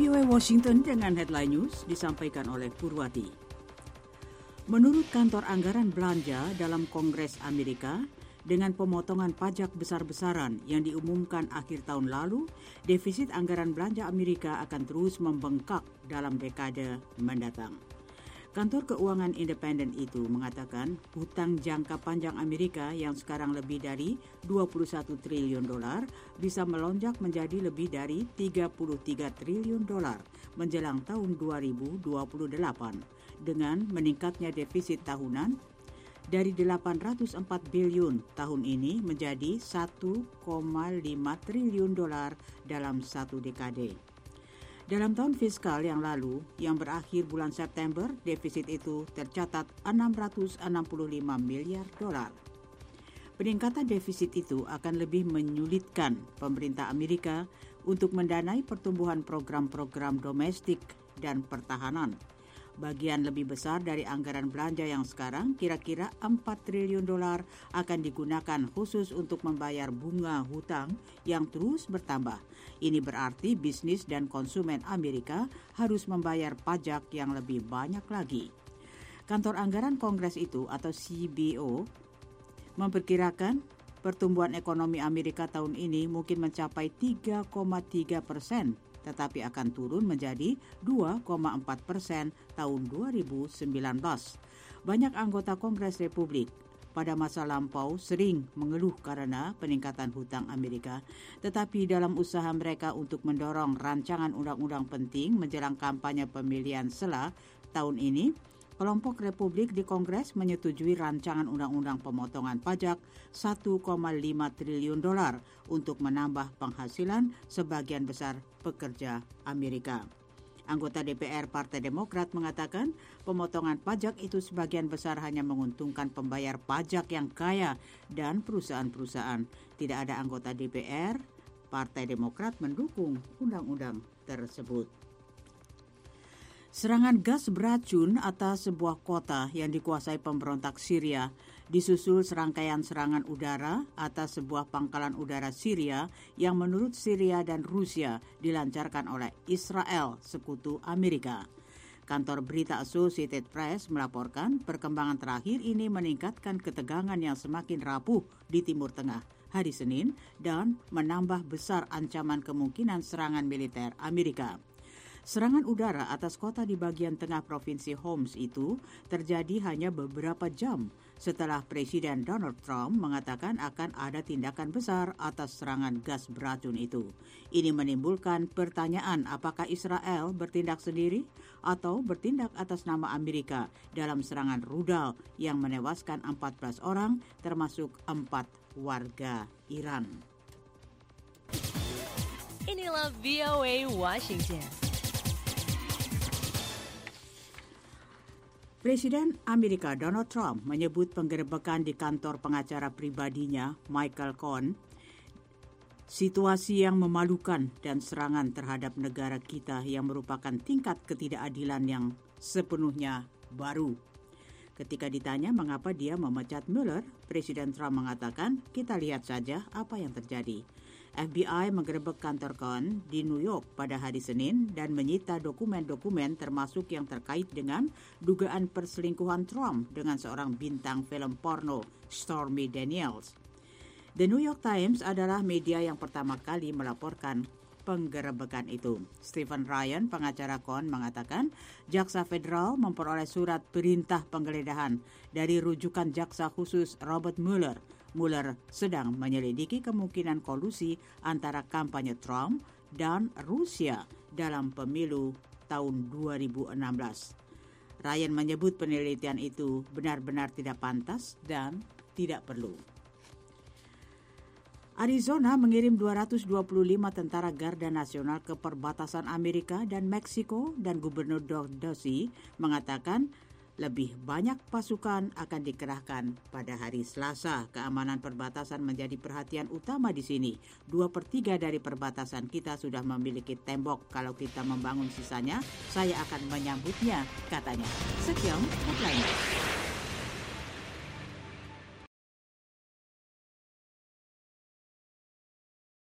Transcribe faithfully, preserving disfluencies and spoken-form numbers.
O A Washington dengan headline news disampaikan oleh Purwati. Menurut Kantor Anggaran Belanja dalam Kongres Amerika, dengan pemotongan pajak besar-besaran yang diumumkan akhir tahun lalu, defisit anggaran belanja Amerika akan terus membengkak dalam dekade mendatang. Kantor Keuangan Independen itu mengatakan hutang jangka panjang Amerika yang sekarang lebih dari dua puluh satu triliun dolar bisa melonjak menjadi lebih dari tiga puluh tiga triliun dolar menjelang tahun dua ribu dua puluh delapan dengan meningkatnya defisit tahunan dari delapan ratus empat biliun tahun ini menjadi satu koma lima triliun dolar dalam satu dekade. Dalam tahun fiskal yang lalu, yang berakhir bulan September, defisit itu tercatat enam ratus enam puluh lima miliar dolar. Peningkatan defisit itu akan lebih menyulitkan pemerintah Amerika untuk mendanai pertumbuhan program-program domestik dan pertahanan. Bagian lebih besar dari anggaran belanja yang sekarang, kira-kira empat triliun dolar, akan digunakan khusus untuk membayar bunga hutang yang terus bertambah. Ini berarti bisnis dan konsumen Amerika harus membayar pajak yang lebih banyak lagi. Kantor Anggaran Kongres itu atau C B O memperkirakan pertumbuhan ekonomi Amerika tahun ini mungkin mencapai tiga koma tiga persen, tetapi akan turun menjadi dua koma empat persen tahun dua ribu sembilan belas. Banyak anggota Kongres Republik pada masa lampau sering mengeluh karena peningkatan hutang Amerika, tetapi dalam usaha mereka untuk mendorong rancangan undang-undang penting menjelang kampanye pemilihan sela tahun ini, kelompok Republik di Kongres menyetujui rancangan undang-undang pemotongan pajak satu koma lima triliun dolar untuk menambah penghasilan sebagian besar pekerja Amerika. Anggota D P R Partai Demokrat mengatakan pemotongan pajak itu sebagian besar hanya menguntungkan pembayar pajak yang kaya dan perusahaan-perusahaan. Tidak ada anggota D P R Partai Demokrat mendukung undang-undang tersebut. Serangan gas beracun atas sebuah kota yang dikuasai pemberontak Syria disusul serangkaian serangan udara atas sebuah pangkalan udara Syria yang menurut Syria dan Rusia dilancarkan oleh Israel, sekutu Amerika. Kantor berita Associated Press melaporkan perkembangan terakhir ini meningkatkan ketegangan yang semakin rapuh di Timur Tengah hari Senin dan menambah besar ancaman kemungkinan serangan militer Amerika. Serangan udara atas kota di bagian tengah provinsi Homs itu terjadi hanya beberapa jam setelah Presiden Donald Trump mengatakan akan ada tindakan besar atas serangan gas beracun itu. Ini menimbulkan pertanyaan apakah Israel bertindak sendiri atau bertindak atas nama Amerika dalam serangan rudal yang menewaskan empat belas orang termasuk empat warga Iran. Inilah V O A Washington. Presiden Amerika Donald Trump menyebut penggerebekan di kantor pengacara pribadinya, Michael Cohen, situasi yang memalukan dan serangan terhadap negara kita yang merupakan tingkat ketidakadilan yang sepenuhnya baru. Ketika ditanya mengapa dia memecat Mueller, Presiden Trump mengatakan, kita lihat saja apa yang terjadi. F B I menggerebek kantor Cohen di New York pada hari Senin dan menyita dokumen-dokumen termasuk yang terkait dengan dugaan perselingkuhan Trump dengan seorang bintang film porno, Stormy Daniels. The New York Times adalah media yang pertama kali melaporkan penggerebekan itu. Stephen Ryan, pengacara Cohen, mengatakan jaksa federal memperoleh surat perintah penggeledahan dari rujukan jaksa khusus Robert Mueller. Mueller sedang menyelidiki kemungkinan kolusi antara kampanye Trump dan Rusia dalam pemilu tahun dua ribu enam belas. Ryan menyebut penelitian itu benar-benar tidak pantas dan tidak perlu. Arizona mengirim dua ratus dua puluh lima tentara Garda Nasional ke perbatasan Amerika dan Meksiko dan Gubernur Doug Ducey mengatakan lebih banyak pasukan akan dikerahkan pada hari Selasa. Keamanan perbatasan menjadi perhatian utama di sini. Dua per tiga dari perbatasan kita sudah memiliki tembok. Kalau kita membangun sisanya, saya akan menyambutnya, katanya. Sekian headline.